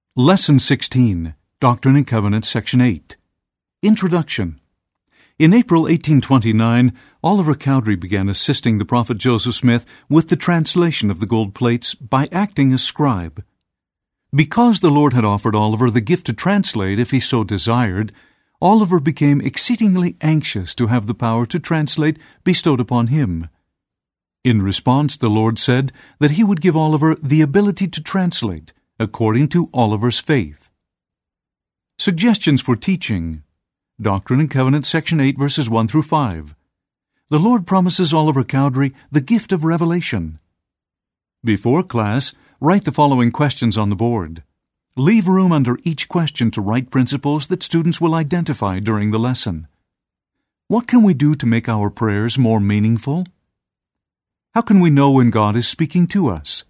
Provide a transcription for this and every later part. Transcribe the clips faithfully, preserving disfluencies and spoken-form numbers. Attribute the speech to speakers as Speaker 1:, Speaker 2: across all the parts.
Speaker 1: Lesson sixteen, Doctrine and Covenants, Section eight. Introduction. In April eighteen twenty-nine, Oliver Cowdery began assisting the prophet Joseph Smith with the translation of the gold plates by acting as scribe. Because the Lord had offered Oliver the gift to translate if he so desired, Oliver became exceedingly anxious to have the power to translate bestowed upon him. In response, the Lord said that he would give Oliver the ability to translate, according to Oliver's faith. Suggestions for teaching. Doctrine and Covenants, Section eight, verses one through five. The Lord promises Oliver Cowdery the gift of revelation. Before class, write the following questions on the board. Leave room under each question to write principles that students will identify during the lesson. What can we do to make our prayers more meaningful? How can we know when God is speaking to us?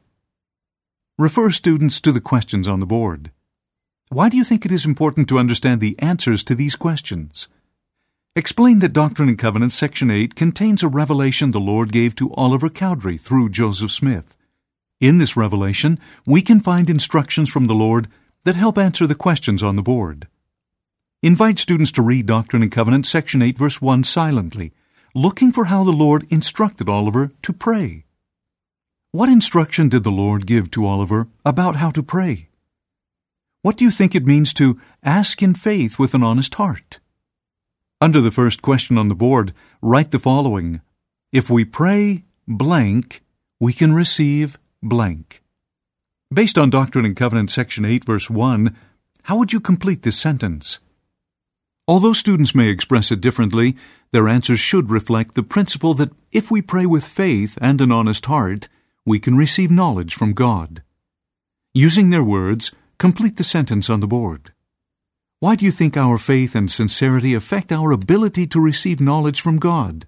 Speaker 1: Refer students to the questions on the board. Why do you think it is important to understand the answers to these questions? Explain that Doctrine and Covenants, Section eight, contains a revelation the Lord gave to Oliver Cowdery through Joseph Smith. In this revelation, we can find instructions from the Lord that help answer the questions on the board. Invite students to read Doctrine and Covenants, Section eight, verse one silently, looking for how the Lord instructed Oliver to pray. What instruction did the Lord give to Oliver about how to pray? What do you think it means to ask in faith with an honest heart? Under the first question on the board, write the following. If we pray blank, we can receive blank. Based on Doctrine and Covenants, Section eight, verse one, how would you complete this sentence? Although students may express it differently, their answers should reflect the principle that if we pray with faith and an honest heart, we can receive knowledge from God. Using their words, complete the sentence on the board. Why do you think our faith and sincerity affect our ability to receive knowledge from God?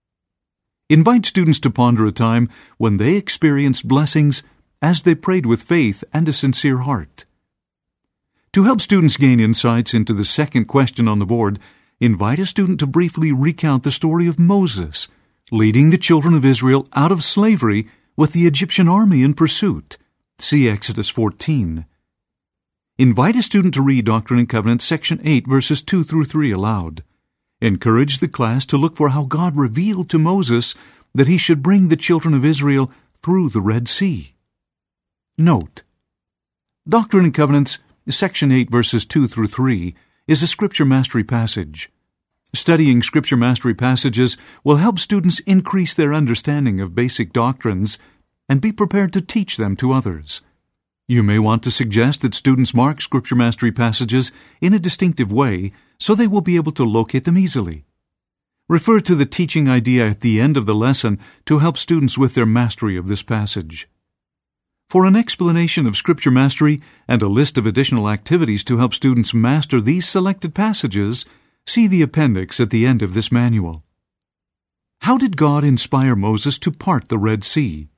Speaker 1: Invite students to ponder a time when they experienced blessings as they prayed with faith and a sincere heart. To help students gain insights into the second question on the board, invite a student to briefly recount the story of Moses, leading the children of Israel out of slavery with the Egyptian army in pursuit. See Exodus fourteen. Invite a student to read Doctrine and Covenants, Section eight, verses two through three aloud. Encourage the class to look for how God revealed to Moses that he should bring the children of Israel through the Red Sea. Note: Doctrine and Covenants, Section eight, verses two through three, is a Scripture Mastery passage. Studying Scripture Mastery passages will help students increase their understanding of basic doctrines and be prepared to teach them to others. You may want to suggest that students mark Scripture Mastery passages in a distinctive way so they will be able to locate them easily. Refer to the teaching idea at the end of the lesson to help students with their mastery of this passage. For an explanation of Scripture Mastery and a list of additional activities to help students master these selected passages, see the appendix at the end of this manual. How did God inspire Moses to part the Red Sea?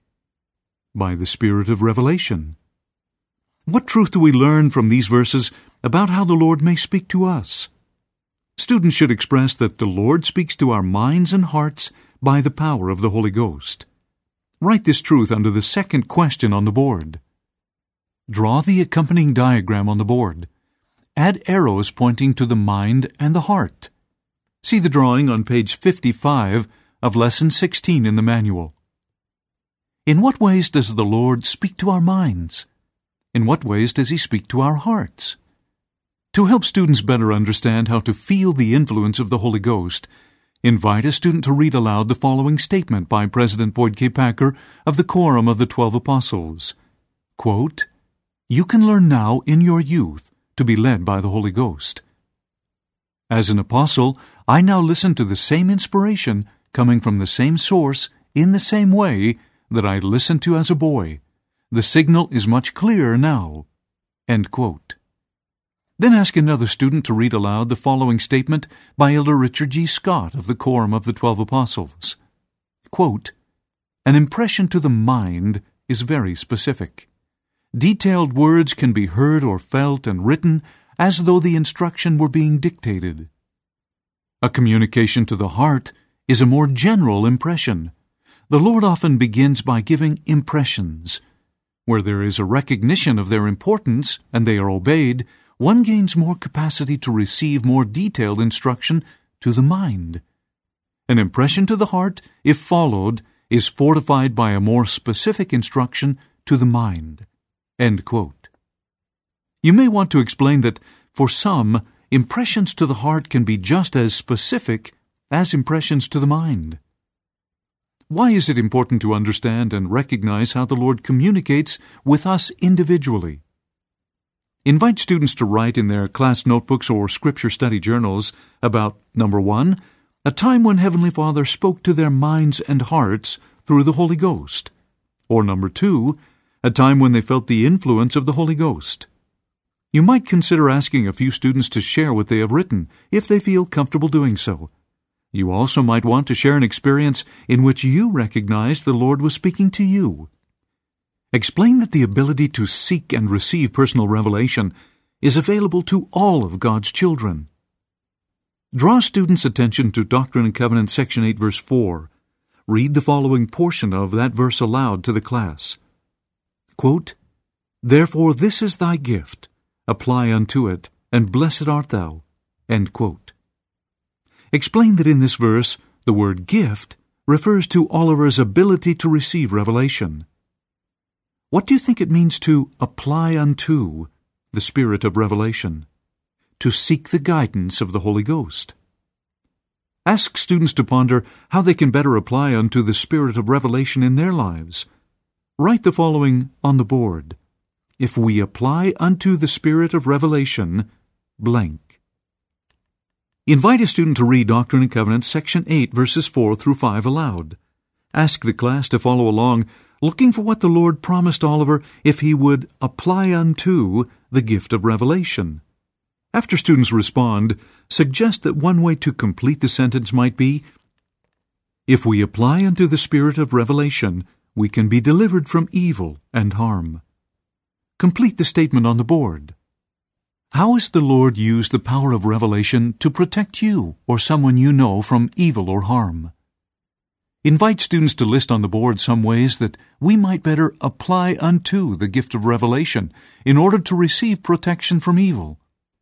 Speaker 1: By the Spirit of revelation. What truth do we learn from these verses about how the Lord may speak to us? Students should express that the Lord speaks to our minds and hearts by the power of the Holy Ghost. Write this truth under the second question on the board. Draw the accompanying diagram on the board. Add arrows pointing to the mind and the heart. See the drawing on page fifty-five of Lesson sixteen in the manual. In what ways does the Lord speak to our minds? In what ways does He speak to our hearts? To help students better understand how to feel the influence of the Holy Ghost, invite a student to read aloud the following statement by President Boyd K. Packer of the Quorum of the Twelve Apostles. Quote, "You can learn now in your youth to be led by the Holy Ghost. As an apostle, I now listen to the same inspiration coming from the same source in the same way that I listened to as a boy. The signal is much clearer now." End quote. Then ask another student to read aloud the following statement by Elder Richard G. Scott of the Quorum of the Twelve Apostles. Quote, "An impression to the mind is very specific. Detailed words can be heard or felt and written as though the instruction were being dictated. A communication to the heart is a more general impression. The Lord often begins by giving impressions. Where there is a recognition of their importance and they are obeyed, one gains more capacity to receive more detailed instruction to the mind. An impression to the heart, if followed, is fortified by a more specific instruction to the mind." End quote. You may want to explain that, for some, impressions to the heart can be just as specific as impressions to the mind. Why is it important to understand and recognize how the Lord communicates with us individually? Invite students to write in their class notebooks or scripture study journals about, number one, a time when Heavenly Father spoke to their minds and hearts through the Holy Ghost, or number two, a time when they felt the influence of the Holy Ghost. You might consider asking a few students to share what they have written, if they feel comfortable doing so. You also might want to share an experience in which you recognized the Lord was speaking to you. Explain that the ability to seek and receive personal revelation is available to all of God's children. Draw students' attention to Doctrine and Covenants, section eight, verse four. Read the following portion of that verse aloud to the class. Quote, "Therefore this is thy gift, apply unto it, and blessed art thou." End quote. Explain that in this verse, the word gift refers to Oliver's ability to receive revelation. What do you think it means to apply unto the Spirit of revelation? To seek the guidance of the Holy Ghost. Ask students to ponder how they can better apply unto the Spirit of revelation in their lives. Write the following on the board. If we apply unto the Spirit of revelation, blank. Invite a student to read Doctrine and Covenants, section eight, verses four through five aloud. Ask the class to follow along, looking for what the Lord promised Oliver if he would apply unto the gift of revelation. After students respond, suggest that one way to complete the sentence might be, "If we apply unto the Spirit of revelation, we can be delivered from evil and harm." Complete the statement on the board. How has the Lord used the power of revelation to protect you or someone you know from evil or harm? Invite students to list on the board some ways that we might better apply unto the gift of revelation in order to receive protection from evil.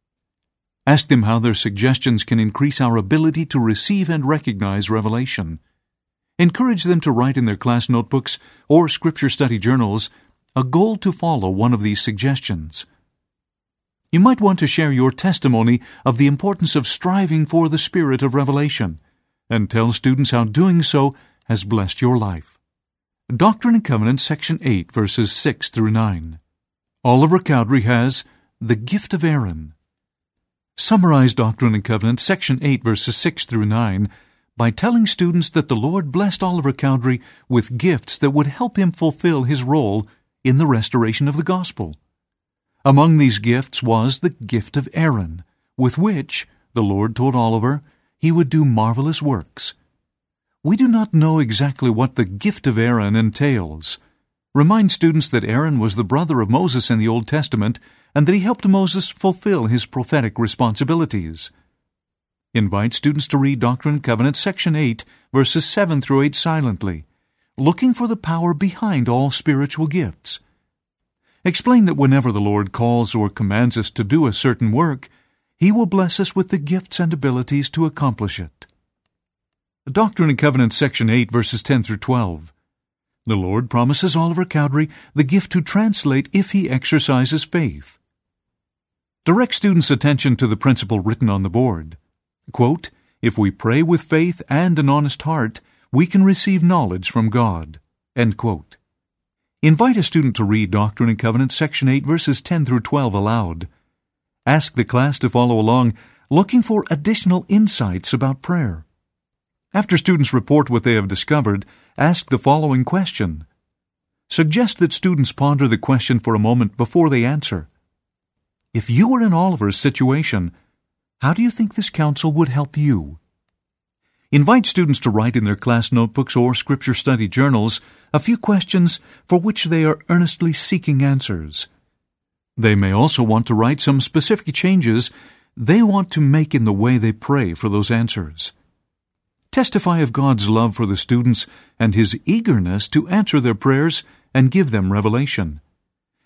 Speaker 1: Ask them how their suggestions can increase our ability to receive and recognize revelation. Encourage them to write in their class notebooks or scripture study journals a goal to follow one of these suggestions. You might want to share your testimony of the importance of striving for the Spirit of revelation, and tell students how doing so has blessed your life. Doctrine and Covenants, section eight, verses six through nine. Oliver Cowdery has the gift of Aaron. Summarize Doctrine and Covenants, section eight, verses six through nine, by telling students that the Lord blessed Oliver Cowdery with gifts that would help him fulfill his role in the restoration of the gospel. Among these gifts was the gift of Aaron, with which the Lord told Oliver he would do marvelous works. We do not know exactly what the gift of Aaron entails. Remind students that Aaron was the brother of Moses in the Old Testament and that he helped Moses fulfill his prophetic responsibilities. Invite students to read Doctrine and Covenants, section eight, verses seven through eight silently, looking for the power behind all spiritual gifts. Explain that whenever the Lord calls or commands us to do a certain work, He will bless us with the gifts and abilities to accomplish it. Doctrine and Covenants, section eight, verses ten through twelve. The Lord promises Oliver Cowdery the gift to translate if he exercises faith. Direct students' attention to the principle written on the board. Quote, "If we pray with faith and an honest heart, we can receive knowledge from God." End quote. Invite a student to read Doctrine and Covenants, section eight, verses ten through twelve aloud. Ask the class to follow along, looking for additional insights about prayer. After students report what they have discovered, ask the following question. Suggest that students ponder the question for a moment before they answer. If you were in Oliver's situation, how do you think this counsel would help you? Invite students to write in their class notebooks or scripture study journals a few questions for which they are earnestly seeking answers. They may also want to write some specific changes they want to make in the way they pray for those answers. Testify of God's love for the students and His eagerness to answer their prayers and give them revelation.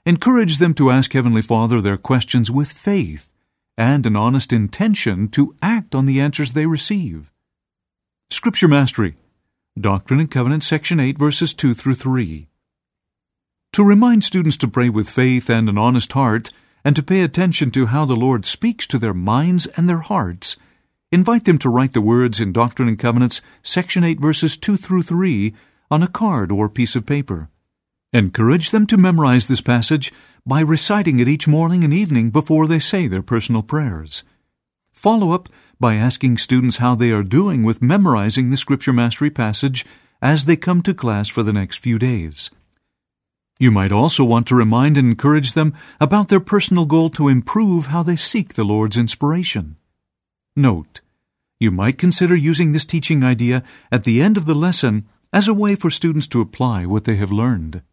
Speaker 1: Encourage them to ask Heavenly Father their questions with faith and an honest intention to act on the answers they receive. Scripture Mastery, Doctrine and Covenants, Section eight, verses two through three. To remind students to pray with faith and an honest heart, and to pay attention to how the Lord speaks to their minds and their hearts, invite them to write the words in Doctrine and Covenants, Section eight, verses two through three, on a card or piece of paper. Encourage them to memorize this passage by reciting it each morning and evening before they say their personal prayers. Follow up by asking students how they are doing with memorizing the Scripture Mastery passage as they come to class for the next few days. You might also want to remind and encourage them about their personal goal to improve how they seek the Lord's inspiration. Note, you might consider using this teaching idea at the end of the lesson as a way for students to apply what they have learned.